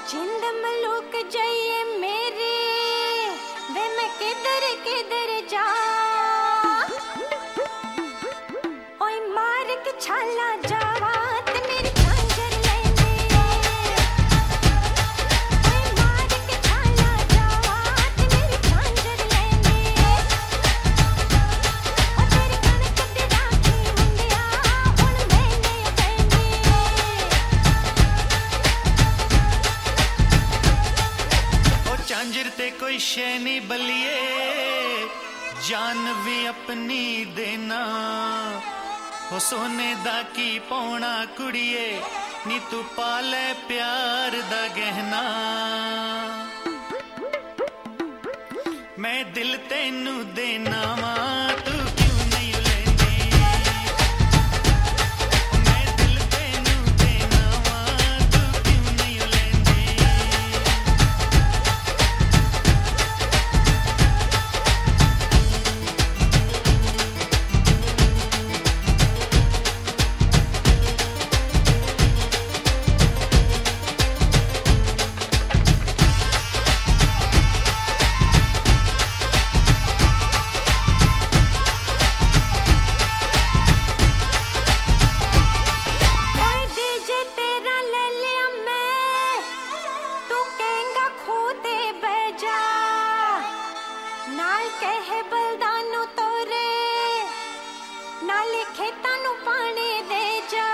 जिंद मलूक जाइए मेरे वे मैं किधर किधर जा ओए मार के छाला जावा ते मेरी झांझर लेने ओए मार के छाला जावा ते मेरी झांझर लेने ओ तेरी कणक दी राखी मुंडिया हुण मैंने पैनी झांझर ते कोई शै नहीं बलिए जान भी अपनी देना हो सोने दा की पौना कुड़िए नी तू पाले प्यार दा गहना मैं दिल तेनू देना वा तू क्यों नहीं लेंदी मैं दिल तेनू देना वा तू क्यों नहीं लेंदी कहे बलदानू तोरे नाले खेतां नू पानी दे जा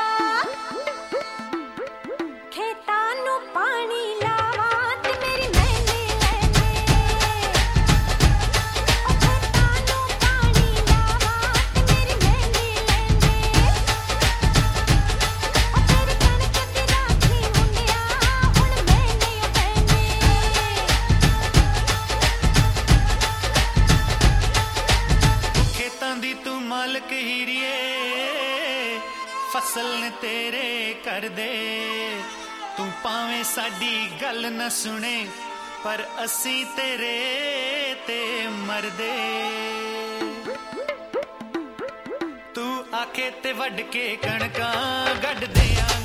खेतां नू पानी लावा ते मेरी मैंने लेने ओ खेतां नू पानी लावा ते मेरी मैंने लेने ओ तेरी कणक दी राखी मुंडिया हुण मैंने पैनी खेतां दी तू मालक हीरिए फसल ने तेरे कर दे तू पावे साडी गल न सुने पर असी तेरे ते मर दे तू आखे ते वड के कणकां गढ़ देआं